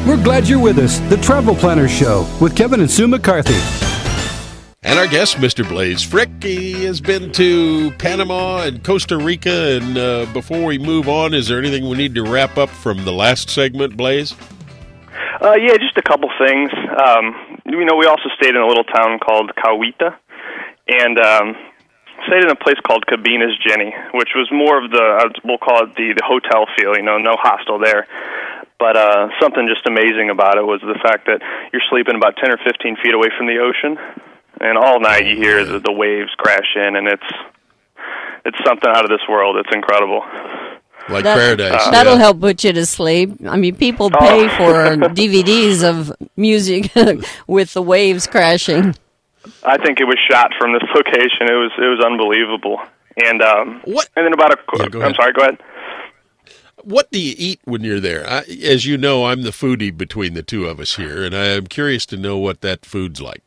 We're glad you're with us. The Travel Planner Show with Kevin and Sue McCarthy. And our guest, Mr. Blaze Frick, he has been to Panama and Costa Rica. And before we move on, is there anything we need to wrap up from the last segment, Blaze? Yeah, just a couple things. We also stayed in a little town called Cahuita, and stayed in a place called Cabina's Jenny, which was more of we'll call it the hotel feel, no hostel there. But something just amazing about it was the fact that you're sleeping about 10 or 15 feet away from the ocean, and all night you hear the waves crash in, and it's something out of this world. It's incredible. Like paradise. That'll help put you to sleep. I mean, people pay for DVDs of music with the waves crashing. I think it was shot from this location. It was unbelievable. And what? And then I'm sorry. Go ahead. What do you eat when you're there? As you know, I'm the foodie between the two of us here, and I'm curious to know what that food's like.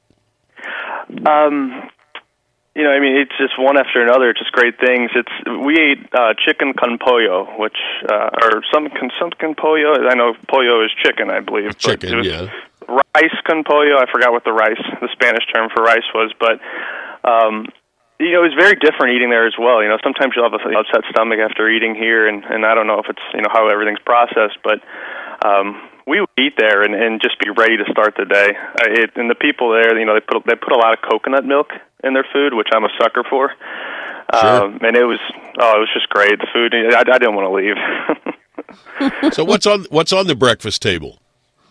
It's just one after another. It's just great things. We ate chicken con pollo, which or some con pollo. I know pollo is chicken, I believe. Chicken, but yeah. Rice con pollo. I forgot what the Spanish term for rice was, but it was very different eating there as well. Sometimes you'll have an upset stomach after eating here, and I don't know if it's how everything's processed, but we would eat there and just be ready to start the day. And the people there, they put a lot of coconut milk in their food, which I'm a sucker for. Sure. And it was just great. The food, I didn't want to leave. So what's on the breakfast table?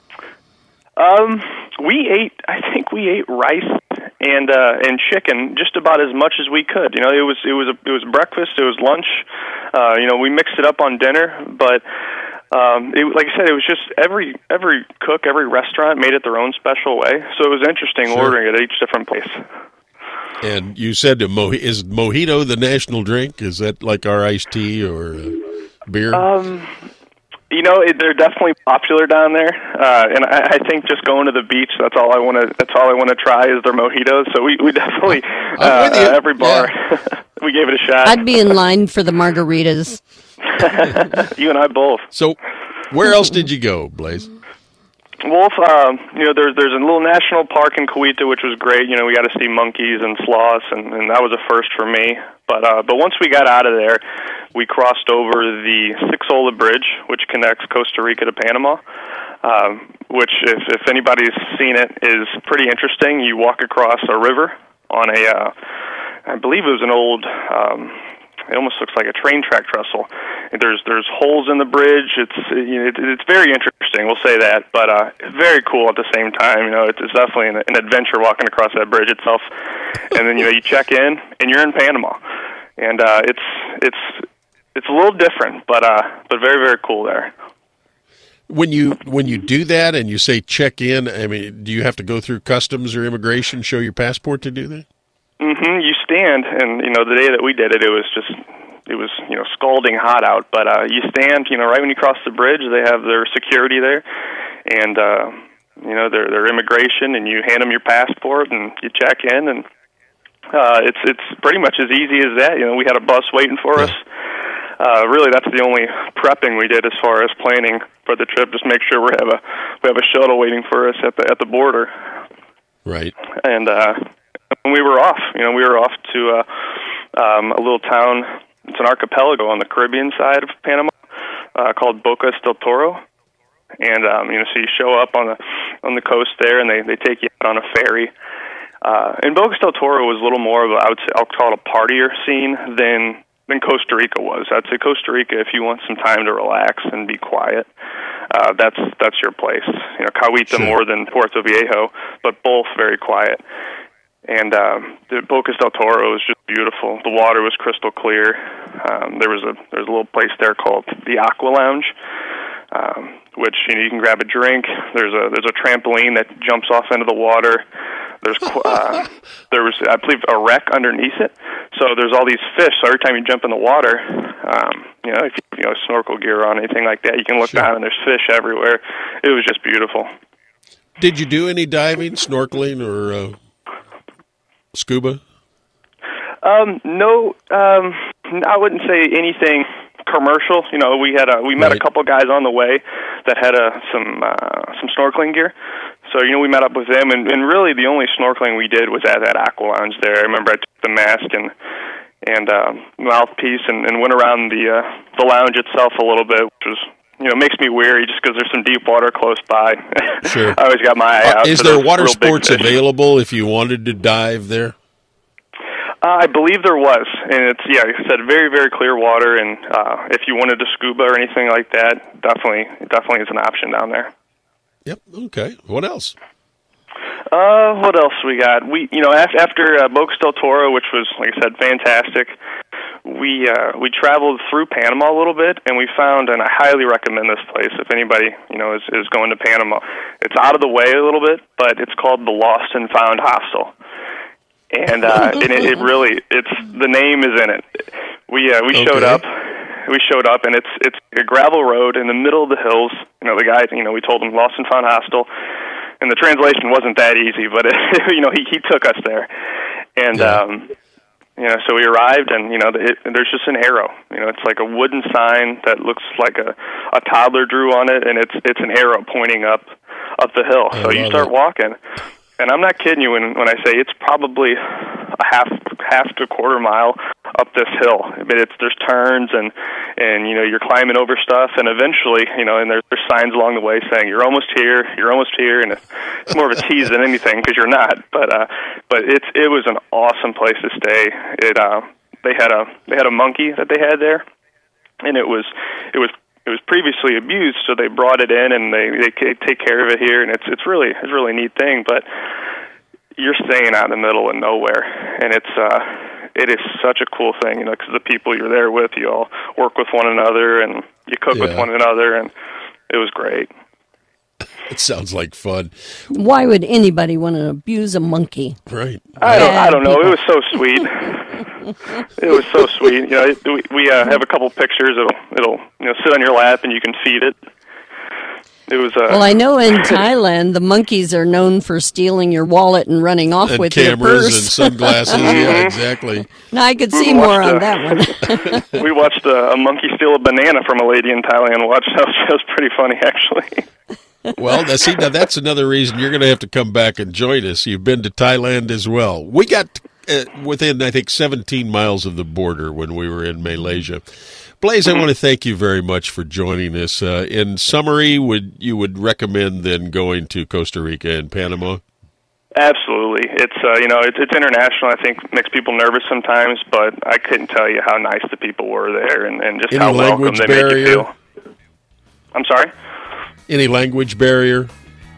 I think we ate rice and chicken just about as much as we could. It was breakfast, it was lunch. We mixed it up on dinner, but like I said, it was just every cook, every restaurant made it their own special way. So it was interesting ordering it at each different place. And you said is mojito the national drink? Is that like our iced tea or beer? They're definitely popular down there, and I think just going to the beach, that's all I want to try is their mojitos. So we definitely every bar we gave it a shot. I'd be in line for the margaritas. You and I both. So where else did you go, Blaze? Wolf, there's a little national park in Cahuita, which was great. We got to see monkeys and sloths, and that was a first for me. But once we got out of there, we crossed over the Sixola Bridge, which connects Costa Rica to Panama, which, if anybody's seen it, is pretty interesting. You walk across a river on I believe it was an old... it almost looks like a train track trestle. There's holes in the bridge. It's very interesting. We'll say that, but very cool at the same time. It's definitely an adventure walking across that bridge itself. And then you check in and you're in Panama, and it's a little different, but very, very cool there. When you do that and you say check in, I mean, do you have to go through customs or immigration, show your passport to do that? Mm-hmm. You stand, and the day that we did it, it was scalding hot out. But you stand, right when you cross the bridge, they have their security there, and their immigration, and you hand them your passport, and you check in, and it's pretty much as easy as that. We had a bus waiting for us. Really, that's the only prepping we did as far as planning for the trip. Just make sure we have a shuttle waiting for us at the border. Right. And we were off. We were off to a little town. It's an archipelago on the Caribbean side of Panama called Bocas del Toro. And so you show up on the coast there, and they take you out on a ferry. And Bocas del Toro was a little more of I'll call it a partier scene than Costa Rica was. I'd say Costa Rica, if you want some time to relax and be quiet, that's your place. Cahuita more than Puerto Viejo, but both very quiet. And the Bocas del Toro was just beautiful. The water was crystal clear. There's a little place there called the Aqua Lounge, which you can grab a drink. There's a trampoline that jumps off into the water. There was, I believe, a wreck underneath it. So there's all these fish. So every time you jump in the water, if you have snorkel gear on, anything like that, you can look down and there's fish everywhere. It was just beautiful. Did you do any diving, snorkeling, or scuba? No, I wouldn't say anything commercial. You know, we met a couple guys on the way that had some snorkeling gear. So, you know, we met up with them, and really the only snorkeling we did was at that Aqua Lounge there. I remember I took the mask and mouthpiece and went around the lounge itself a little bit, which was, you know, makes me weary just because there's some deep water close by. Sure. I always got my eye out. Is there water sports available if you wanted to dive there? I believe there was, and it's, yeah, like I said, very, very clear water, and if you wanted to scuba or anything like that, definitely is an option down there. Yep. Okay. What else? What else we got? We, you know, after Bocas del Toro, which was, like I said, fantastic, we traveled through Panama a little bit, and we found, and I highly recommend this place if anybody, you know, is going to Panama. It's out of the way a little bit, but it's called the Lost and Found Hostel. And it really, it's, the name is in it. We showed up. We showed up, and it's a gravel road in the middle of the hills. You know, the guy, you know, we told him Lost and Found Hostel, and the translation wasn't that easy, but you know, he took us there, and you know, so we arrived, and you know, there's just an arrow. You know, it's like a wooden sign that looks like a toddler drew on it, and it's an arrow pointing up the hill. So you start walking. And I'm not kidding you when I say it's probably a half to quarter mile up this hill. I mean, there's turns and you know, you're climbing over stuff, and eventually, you know, and there's signs along the way saying you're almost here, and it's more of a tease than anything because you're not. But it was an awesome place to stay. They had a monkey that they had there, and it was previously abused, so they brought it in and they take care of it here, and it's really a neat thing. But you're staying out in the middle of nowhere, and it is such a cool thing, you know, because the people you're there with, you all work with one another and you cook with one another, and it was great. It sounds like fun. Why would anybody want to abuse a monkey? Right. I don't know. It was so sweet. It was so sweet. You know, we have a couple pictures. It'll you know, sit on your lap and you can feed it. It was. Well, I know in Thailand the monkeys are known for stealing your wallet and running off and with your cameras purse. And sunglasses. Yeah, exactly. Now I could see more on that one. We watched a monkey steal a banana from a lady in Thailand. That was pretty funny, actually. Well, now that's another reason you're going to have to come back and join us. You've been to Thailand as well. We got within, I think, 17 miles of the border when we were in Malaysia. Blaze, I want to thank you very much for joining us. In summary, you would recommend then going to Costa Rica and Panama? Absolutely. It's you know, it's international. I think makes people nervous sometimes, but I couldn't tell you how nice the people were there and just how welcome they make you feel. I'm sorry? Any language barrier?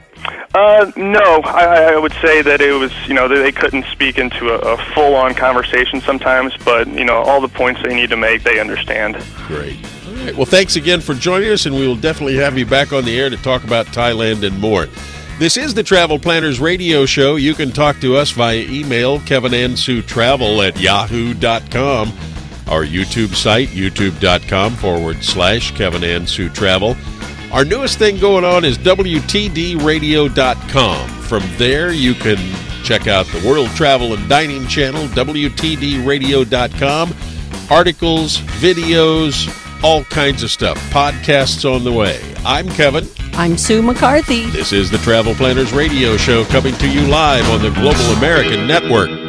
No, I would say that it was, you know, they couldn't speak into a full-on conversation sometimes, but, you know, all the points they need to make, they understand. Great. All right. Well, thanks again for joining us, and we will definitely have you back on the air to talk about Thailand and more. This is the Travel Planners Radio Show. You can talk to us via email, kevinandsuetravel@yahoo.com. Our YouTube site, youtube.com/KevinandSueTravel. Our newest thing going on is WTDRadio.com. From there, you can check out the World Travel and Dining channel, WTDRadio.com. Articles, videos, all kinds of stuff. Podcasts on the way. I'm Kevin. I'm Sue McCarthy. This is the Travel Planners Radio Show, coming to you live on the Global American Network.